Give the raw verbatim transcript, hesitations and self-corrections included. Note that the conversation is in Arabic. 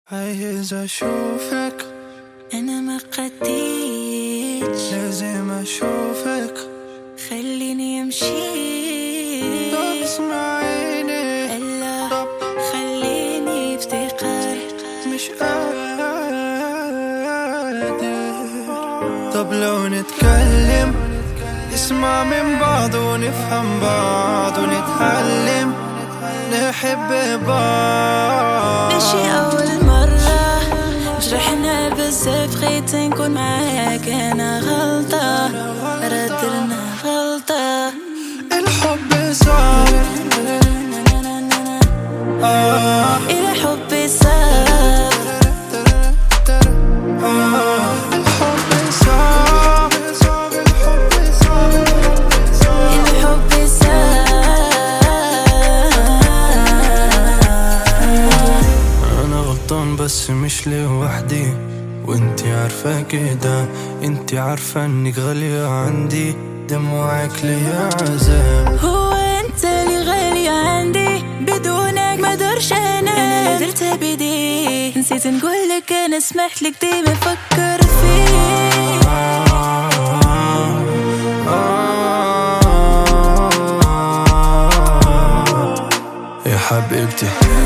عايز اشوفك، انا ما قديتش لازم اشوفك، خليني امشي طب اسمعيني، الا طب خليني افتكر مش قادر. طب لو نتكلم، نسمع من بعض ونفهم بعض ونتعلم نحب بعض. ماشي اول مرة جرحنا بزاف، خيت نكون معاك انا غلطة، ردرنا غلطة. الحب صعب، آه الحب صعب، آه الحب صعب، صعب الحب صعب، الحب صعب. أنا غلطان بس مش لوحدي، وانتي عارفة كده، انتي عارفة انك غالية عندي، دموعك ليا عذاب. هو انت اللي غالي عندي، بدونك ما دورش انا، انا اللي درت بيدي، نسيت نقولك انا سمحت لك ديما فكر فيك. يا حبيبتي